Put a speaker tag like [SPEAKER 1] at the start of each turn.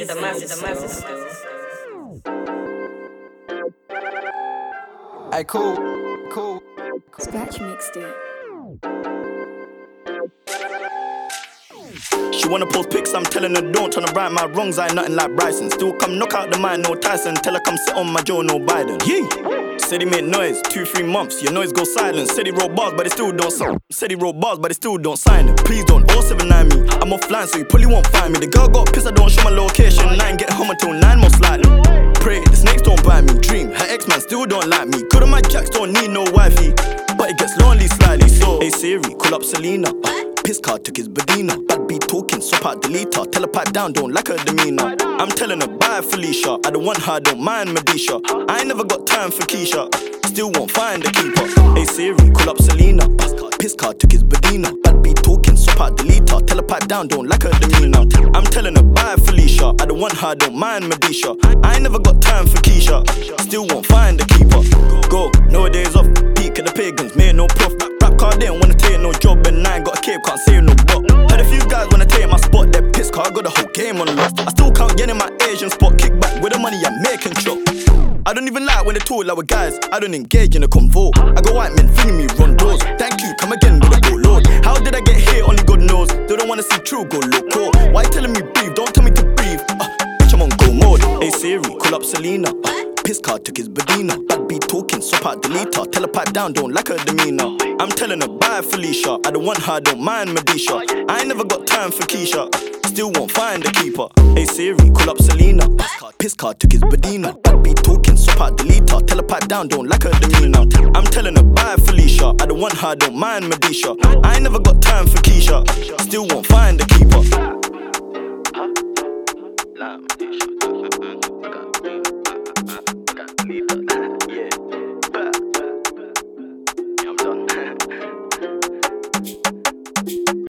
[SPEAKER 1] Hey, cool.
[SPEAKER 2] Scratch mixed it.
[SPEAKER 3] She wanna post pics, I'm telling her don't. Tryna right my wrongs, I ain't nothing like Bryson. Still come knock out the mind, no Tyson. Tell her come sit on my Joe, no Biden. Yeah. Said he made noise, 2-3 months, your noise goes silent. Said he wrote bars, but he still don't sign. Said he wrote bars, but he still don't sign it. Please don't 079 me, I'm offline, so you probably won't find me. The girl got pissed, I don't show my location. I ain't get home until 9 most likely. Pray, the snakes don't bite me. Dream, her ex-man still don't like me. Could've my jacks, don't need no wifey. But it gets lonely slightly, so hey Siri, call up Selena. Piss card took his Badina. Bad beat talking, swap out delete her. Tell her pipe down, don't like her demeanor. I'm telling her bye Felicia. I don't want her, don't mind Medisha. I ain't never got time for Keisha. Still won't find a keeper. Hey Siri, call up Selena. Piss card took his Badina. Bad beat talking, swap out delete her. Tell her pipe down, don't like her demeanor. I'm telling her bye Felicia. I don't want her, don't mind Medisha. I ain't never got time for Keisha. Still won't find a keeper. Go, nowadays off. Peak of the pagans, made no prof. Rap card didn't wanna take no job, and I ain't got a cape, can't say no but. Had a few guys wanna take my spot, that piss car, I got the whole game on lock. I still can't get in my Asian spot, kick back with the money I'm making chop. I don't even like when they talk like with guys, I don't engage in a convo. I got white men feeling me run doors. Thank you, come again with a go Lord. How did I get here? Only God knows. They don't wanna see true, go loco. Why you telling me breathe? Don't tell me to breathe. Bitch, I'm on go mode. Hey Siri, call up Selena. Piss card took his Badina. Bad beat talking, swap out delete her. Tell her pipe down, don't like her demeanor. I'm telling her bye Felicia. I don't want her, don't mind Medisha. I ain't never got time for Keisha. Still won't find a keeper. Hey Siri, call up Selena. Piss card took his Badina. Bad beat talking, swap out delete her. Tell her pipe down, don't like her demeanor. I'm telling her bye Felicia. I don't want her, don't mind Medisha. I ain't never got time for Keisha. Still won't find a keeper.